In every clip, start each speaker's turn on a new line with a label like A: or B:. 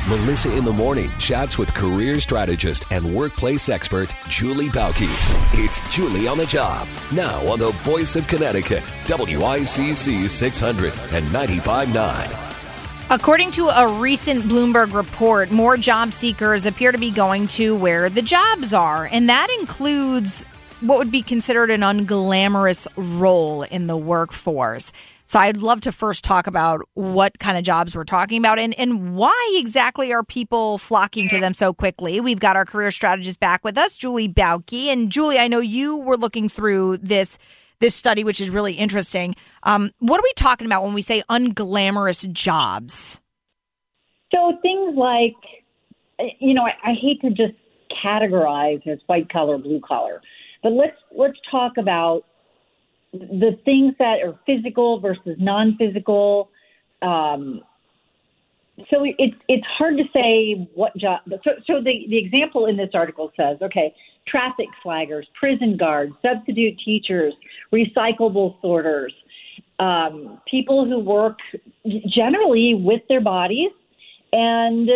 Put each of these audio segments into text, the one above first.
A: Melissa in the Morning chats with career strategist and workplace expert Julie Bauke. It's Julie on the Job, now on the Voice of Connecticut, WICC 600 and 95.9.
B: According to a recent Bloomberg report, more job seekers appear to be going to where the jobs are, and that includes what would be considered an unglamorous role in the workforce. So I'd love to first talk about what kind of jobs we're talking about and why exactly are people flocking to them so quickly. We've got our career strategist back with us, Julie Bauke. And Julie, I know you were looking through this study, which is really interesting. What are we talking about when we say unglamorous jobs?
C: So things like, I hate to just categorize as white collar, blue collar, but let's talk about the things that are physical versus non-physical. So it's hard to say what job. So the example in this article says, okay, traffic flaggers, prison guards, substitute teachers, recyclable sorters, people who work generally with their bodies and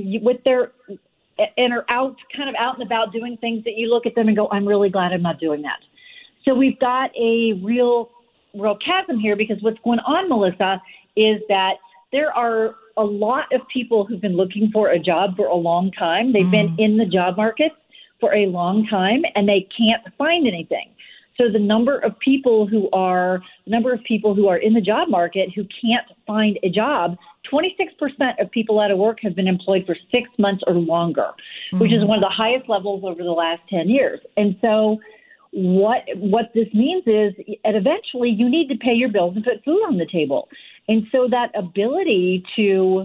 C: and are out and about doing things that you look at them and go, I'm really glad I'm not doing that. So we've got a real chasm here because what's going on, Melissa, is that there are a lot of people who've been looking for a job for a long time. They've been in the job market for a long time and they can't find anything. So the number of people who are in the job market who can't find a job, 26% of people out of work have been employed for 6 months or longer, which is one of the highest levels over the last 10 years. And so what this means is that eventually you need to pay your bills and put food on the table. And so that ability to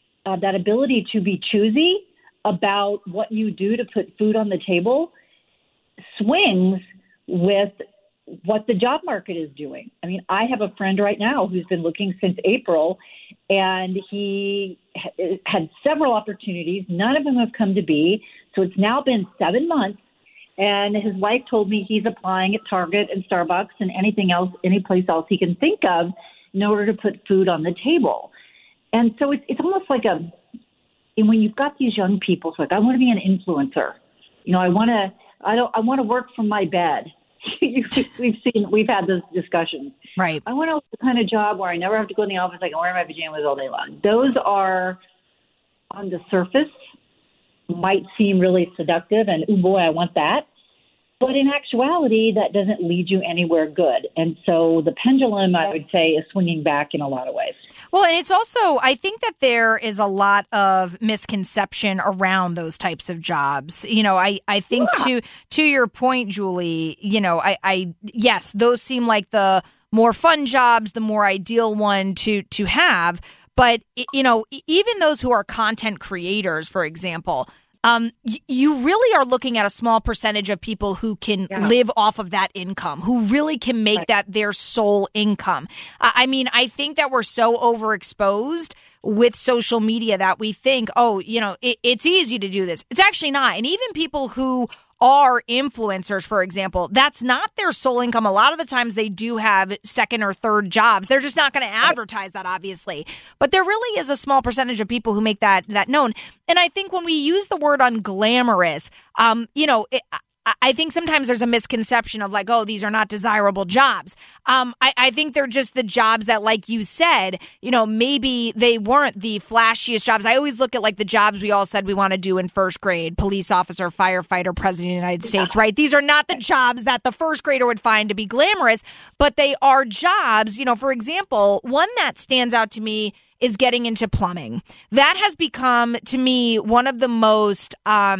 C: be choosy about what you do to put food on the table swings with what the job market is doing. I mean, I have a friend right now who's been looking since April, and he had several opportunities. None of them have come to be. So it's now been 7 months. And his wife told me he's applying at Target and Starbucks and any place else he can think of in order to put food on the table. And so it's almost like and when you've got these young people, it's like, I want to be an influencer. I want to work from my bed. We've had those discussions.
B: Right.
C: I want the kind of job where I never have to go in the office. I can wear my pajamas all day long. Those are on the surface might seem really seductive and, oh boy, I want that. But in actuality, that doesn't lead you anywhere good. And so the pendulum, I would say, is swinging back in a lot of ways.
B: Well, and it's also, I think that there is a lot of misconception around those types of jobs. I think to your point, Julie, yes, those seem like the more fun jobs, the more ideal one to have. But, even those who are content creators, for example, you really are looking at a small percentage of people who can live off of that income, who really can make that their sole income. I think that we're so overexposed with social media that we think, it's easy to do this. It's actually not. And even people who are influencers, for example, that's not their sole income. A lot of the times they do have second or third jobs. They're just not going to advertise that, obviously. But there really is a small percentage of people who make that known. And I think when we use the word unglamorous, I think sometimes there's a misconception of like, oh, these are not desirable jobs. I think they're just the jobs that, like you said, maybe they weren't the flashiest jobs. I always look at like the jobs we all said we want to do in first grade: police officer, firefighter, president of the United States, right? These are not the jobs that the first grader would find to be glamorous, but they are jobs. For example, one that stands out to me is getting into plumbing. That has become, to me, one of the most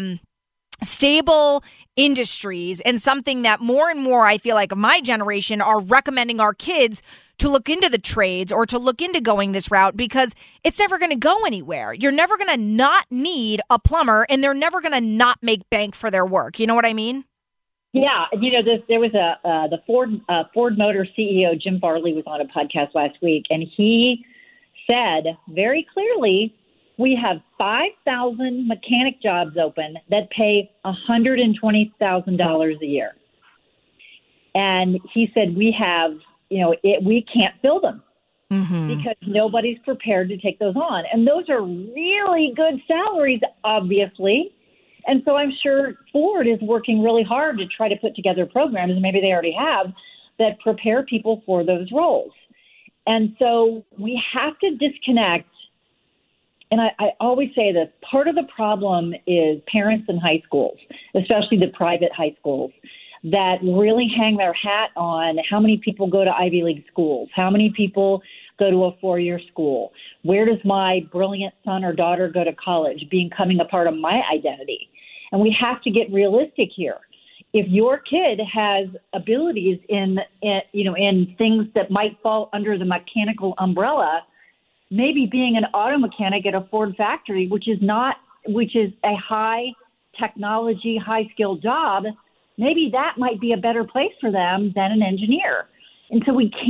B: stable industries and something that more and more I feel like my generation are recommending our kids to look into the trades or to look into going this route because it's never going to go anywhere. You're never going to not need a plumber and they're never going to not make bank for their work. You know what I mean?
C: Yeah. There was the Ford Motor CEO, Jim Farley, was on a podcast last week, and he said very clearly, we have 5,000 mechanic jobs open that pay $120,000 a year. And he said we have, we can't fill them. because nobody's prepared to take those on. And those are really good salaries, obviously. And so I'm sure Ford is working really hard to try to put together programs, and maybe they already have, that prepare people for those roles. And so we have to disconnect. And I always say this, part of the problem is parents in high schools, especially the private high schools, that really hang their hat on how many people go to Ivy League schools, how many people go to a 4-year school, where does my brilliant son or daughter go to college, becoming a part of my identity. And we have to get realistic here. If your kid has abilities in things that might fall under the mechanical umbrella, maybe being an auto mechanic at a Ford factory, which is a high technology, high skilled job, maybe that might be a better place for them than an engineer. And so we've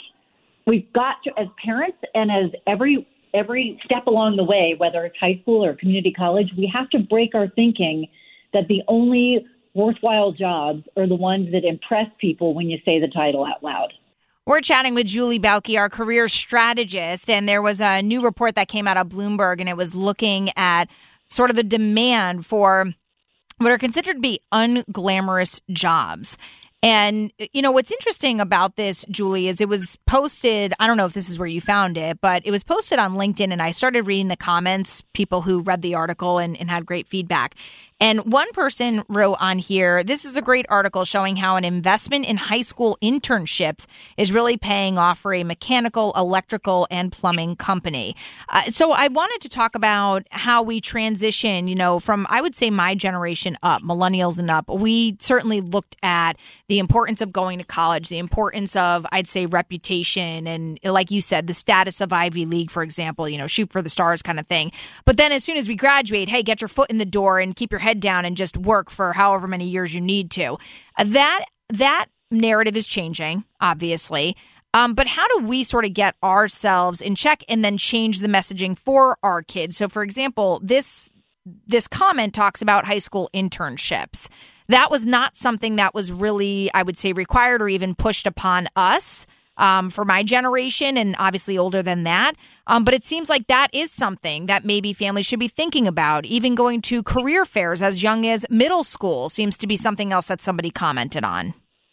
C: got to, as parents and as every step along the way, whether it's high school or community college, we have to break our thinking that the only worthwhile jobs are the ones that impress people when you say the title out loud.
B: We're chatting with Julie Bauke, our career strategist, and there was a new report that came out of Bloomberg, and it was looking at sort of the demand for what are considered to be unglamorous jobs. And, what's interesting about this, Julie, is it was posted, I don't know if this is where you found it, but it was posted on LinkedIn, and I started reading the comments, people who read the article and had great feedback. And one person wrote on here, this is a great article showing how an investment in high school internships is really paying off for a mechanical, electrical, and plumbing company. So I wanted to talk about how we transition, from, I would say, my generation up, millennials and up. We certainly looked at the importance of going to college, the importance of, I'd say, reputation, and like you said, the status of Ivy League, for example, shoot for the stars kind of thing. But then as soon as we graduate, hey, get your foot in the door and keep your head down and just work for however many years you need to. That narrative is changing, obviously. But how do we sort of get ourselves in check and then change the messaging for our kids? So, for example, this comment talks about high school internships. That was not something that was really, I would say, required or even pushed upon us for my generation, and obviously older than that. But it seems like that is something that maybe families should be thinking about. Even going to career fairs as young as middle school seems to be something else that somebody commented on.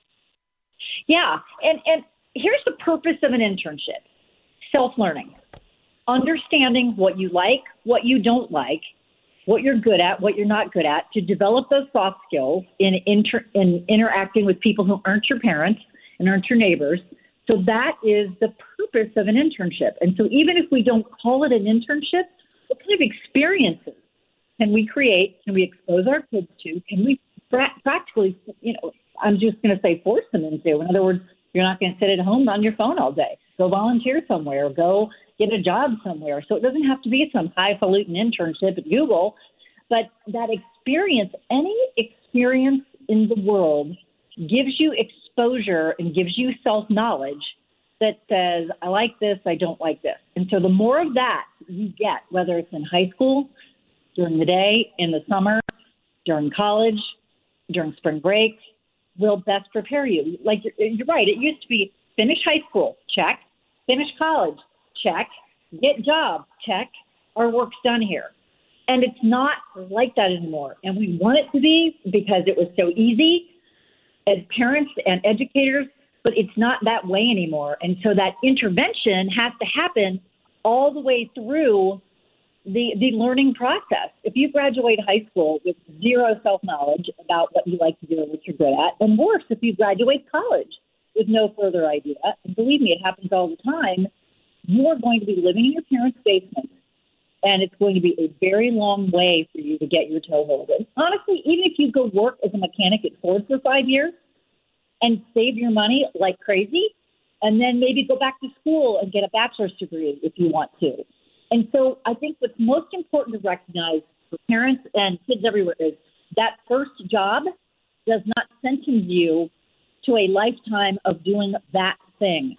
C: Yeah. And here's the purpose of an internship: self-learning, understanding what you like, what you don't like, what you're good at, what you're not good at, to develop those soft skills in interacting with people who aren't your parents and aren't your neighbors. So that is the purpose of an internship. And so even if we don't call it an internship, what kind of experiences can we create? Can we expose our kids to? Can we practically, I'm just going to say force them into? In other words, you're not going to sit at home on your phone all day. Go volunteer somewhere. Go get a job somewhere. So it doesn't have to be some highfalutin internship at Google, but that experience, any experience in the world gives you exposure and gives you self-knowledge that says, I like this, I don't like this. And so the more of that you get, whether it's in high school, during the day, in the summer, during college, during spring break, will best prepare you. Like, you're right, it used to be finish high school, check, finish college, check, get job, check, our work's done here. And it's not like that anymore. And we want it to be because it was so easy as parents and educators, but it's not that way anymore. And so that intervention has to happen all the way through the learning process. If you graduate high school with zero self-knowledge about what you like to do or what you're good at, and worse, if you graduate college with no further idea, and believe me, it happens all the time, you are going to be living in your parents' basement, and it's going to be a very long way for you to get your toehold in. Honestly, even if you go work as a mechanic at Ford for 5 years and save your money like crazy, and then maybe go back to school and get a bachelor's degree if you want to. And so I think what's most important to recognize for parents and kids everywhere is that first job does not sentence you to a lifetime of doing that thing.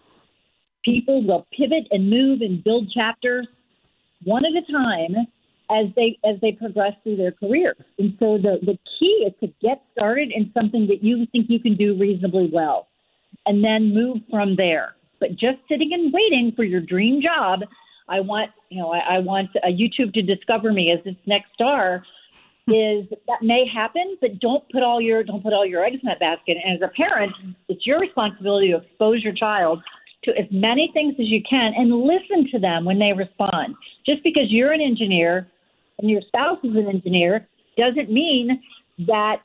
C: People will pivot and move and build chapters one at a time as they progress through their careers. And so the key is to get started in something that you think you can do reasonably well and then move from there. but just sitting and waiting for your dream job. I want YouTube to discover me as its next star. Is that may happen, but don't put all your eggs in that basket. And as a parent, it's your responsibility to expose your child to as many things as you can and listen to them when they respond. Just because you're an engineer and your spouse is an engineer doesn't mean that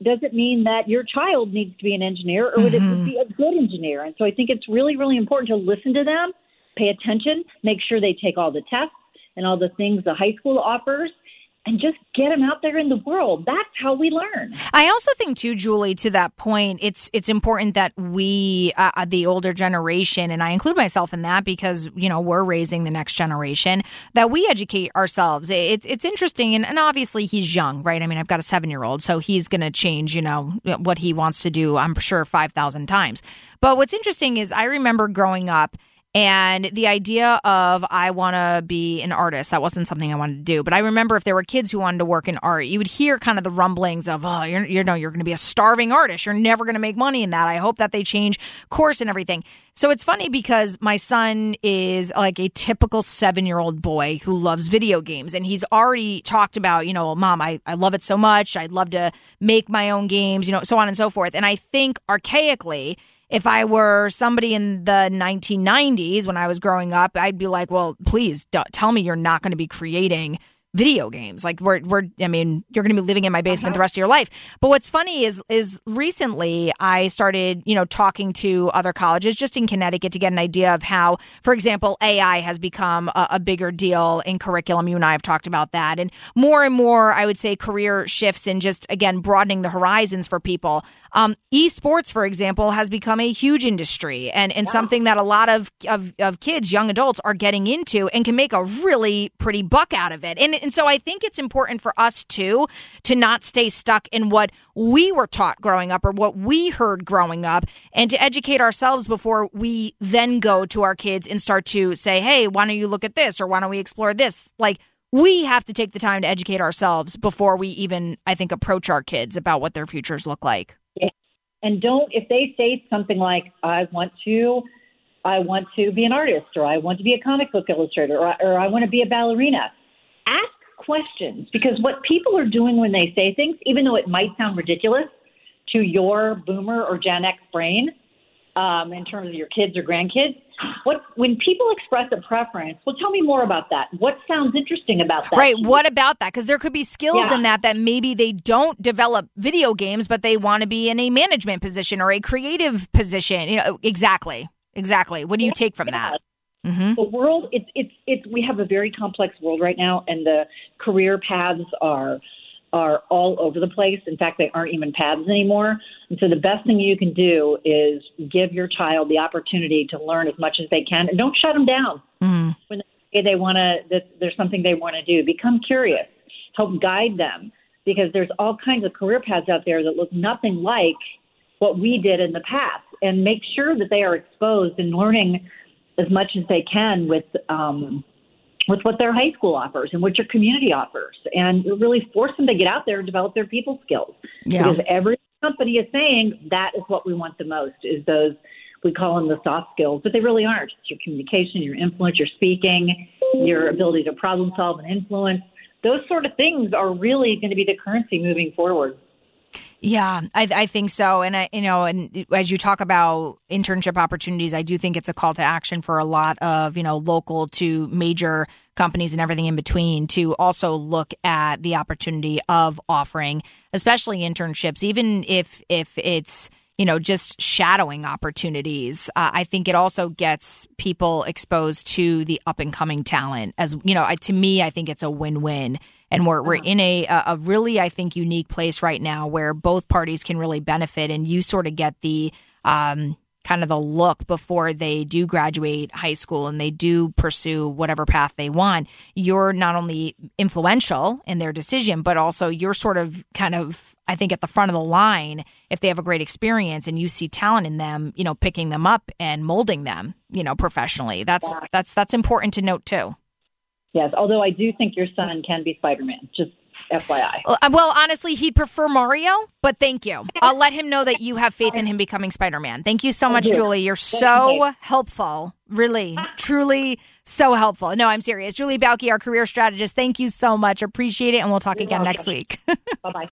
C: your child needs to be an engineer or would be a good engineer. And so I think it's really, really important to listen to them, pay attention, make sure they take all the tests and all the things the high school offers, and just get them out there in the world. That's how we learn.
B: I also think, too, Julie, to that point, it's important that we, the older generation, and I include myself in that because, we're raising the next generation, that we educate ourselves. It's interesting, and obviously he's young, right? I mean, I've got a 7-year-old, so he's going to change, what he wants to do, I'm sure, 5,000 times. But what's interesting is I remember growing up, and the idea of I want to be an artist, that wasn't something I wanted to do. But I remember if there were kids who wanted to work in art, you would hear kind of the rumblings of, you're going to be a starving artist. You're never going to make money in that. I hope that they change course and everything. So it's funny because my son is like a typical 7-year-old boy who loves video games. And he's already talked about, Mom, I love it so much. I'd love to make my own games, so on and so forth. And I think archaically, if I were somebody in the 1990s when I was growing up, I'd be like, well, please tell me you're not going to be creating video games. Like you're going to be living in my basement the rest of your life. But what's funny is recently I started, talking to other colleges just in Connecticut to get an idea of how, for example, AI has become a bigger deal in curriculum. You and I have talked about that. And more, I would say, career shifts and just, again, broadening the horizons for people. Esports, for example, has become a huge industry and something that a lot of kids, young adults, are getting into and can make a really pretty buck out of it. And so I think it's important for us, too, to not stay stuck in what we were taught growing up or what we heard growing up and to educate ourselves before we then go to our kids and start to say, hey, why don't you look at this or why don't we explore this? Like, we have to take the time to educate ourselves before we even, I think, approach our kids about what their futures look like.
C: Yeah. And if they say something like, I want to be an artist or I want to be a comic book illustrator or I want to be a ballerina, ask questions, because what people are doing when they say things, even though it might sound ridiculous to your boomer or Gen X brain, in terms of your kids or grandkids, when people express a preference, well, tell me more about that. What sounds interesting about that?
B: Right. What about that? Because there could be skills in that maybe they don't develop video games, but they want to be in a management position or a creative position. Exactly. What do you take from that? Mm-hmm.
C: The world, we have a very complex world right now, and the career paths are all over the place. In fact, they aren't even paths anymore. And so the best thing you can do is give your child the opportunity to learn as much as they can, and don't shut them down when they say there's something they want to do. Become curious, help guide them, because there's all kinds of career paths out there that look nothing like what we did in the past, and make sure that they are exposed and learning as much as they can with what their high school offers and what your community offers, and really force them to get out there and develop their people skills. Yeah. Because every company is saying that is what we want the most, is those, we call them the soft skills, but they really aren't. It's your communication, your influence, your speaking, your ability to problem solve and influence. Those sort of things are really going to be the currency moving forward.
B: Yeah, I think so. And and as you talk about internship opportunities, I do think it's a call to action for a lot of, local to major companies and everything in between to also look at the opportunity of offering, especially internships, even if it's, just shadowing opportunities. I think it also gets people exposed to the up and coming talent. As to me, I think it's a win-win. And we're in a really, I think, unique place right now where both parties can really benefit. And you sort of get the kind of the look before they do graduate high school and they do pursue whatever path they want. You're not only influential in their decision, but also you're sort of I think, at the front of the line if they have a great experience and you see talent in them, picking them up and molding them, professionally. That's important to note, too.
C: Yes, although I do think your son can be Spider-Man. Just FYI.
B: Well, honestly, he'd prefer Mario, but thank you. I'll let him know that you have faith in him becoming Spider-Man. Thank you so much, Julie. You're so helpful. Really, truly so helpful. No, I'm serious. Julie Bauke, our career strategist, thank you so much. Appreciate it, and we'll talk again next week.
C: Bye-bye.